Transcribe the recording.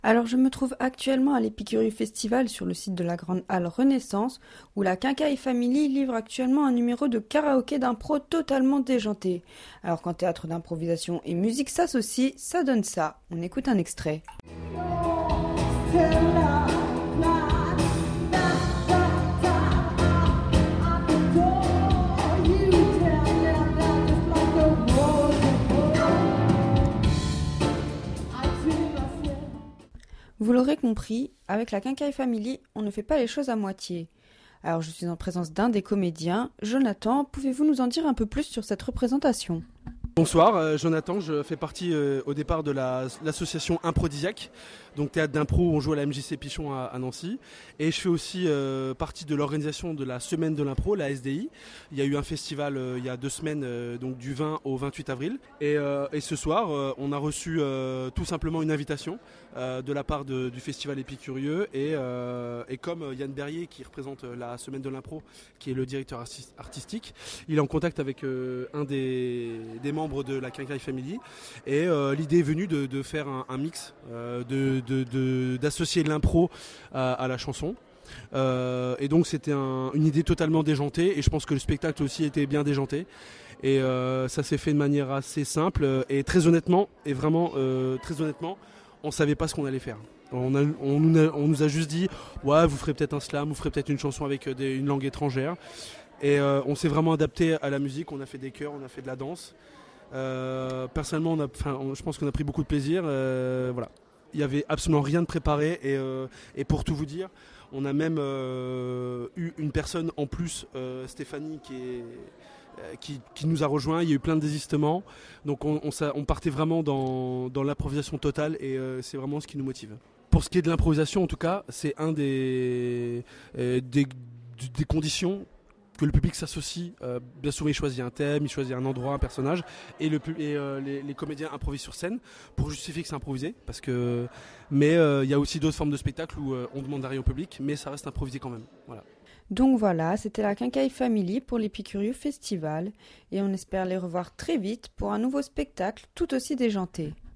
Alors je me trouve actuellement à l'Épicurieux Festival sur le site de la Grande Halle Renaissance où la Quincaille Family livre actuellement un numéro de karaoké d'impro totalement déjanté. Alors quand théâtre d'improvisation et musique s'associent, ça donne ça. On écoute un extrait. Vous l'aurez compris, avec la Quincaille Family, on ne fait pas les choses à moitié. Alors je suis en présence d'un des comédiens. Jonathan, pouvez-vous nous en dire un peu plus sur cette représentation ? Bonsoir, Jonathan, je fais partie au départ de l'association Improdisiaque, donc théâtre d'impro où on joue à la MJC Pichon à Nancy. Et je fais aussi partie de l'organisation de la Semaine de l'impro, la SDI. Il y a eu un festival il y a 2 semaines, donc du 20 au 28 avril. Et ce soir, on a reçu tout simplement une invitation de la part du festival Épicurieux. Et comme Yann Berrier, qui représente la Semaine de l'impro, qui est le directeur artistique, il est en contact avec un des membres de la Quincaille Family et l'idée est venue de faire un mix, d'associer l'impro à la chanson. Et donc c'était une idée totalement déjantée et je pense que le spectacle aussi était bien déjanté et ça s'est fait de manière assez simple et très honnêtement on savait pas ce qu'on allait faire. On nous a juste dit ouais, vous ferez peut-être un slam, vous ferez peut-être une chanson avec une langue étrangère et on s'est vraiment adapté à la musique, on a fait des chœurs, on a fait de la danse. Personnellement, je pense qu'on a pris beaucoup de plaisir. Voilà. Il n'y avait absolument rien de préparé et pour tout vous dire, on a même eu une personne en plus, Stéphanie, qui nous a rejoint. Il y a eu plein de désistements. Donc on partait vraiment dans l'improvisation totale et c'est vraiment ce qui nous motive. Pour ce qui est de l'improvisation, en tout cas, c'est un des conditions que le public s'associe. Bien souvent il choisit un thème, il choisit un endroit, un personnage et les comédiens improvisent sur scène pour justifier que c'est improvisé mais il y a aussi d'autres formes de spectacles où on demande rien au public mais ça reste improvisé quand même. Voilà. Donc voilà, c'était la Quincaille Family pour l'Épicurieux Festival et on espère les revoir très vite pour un nouveau spectacle tout aussi déjanté.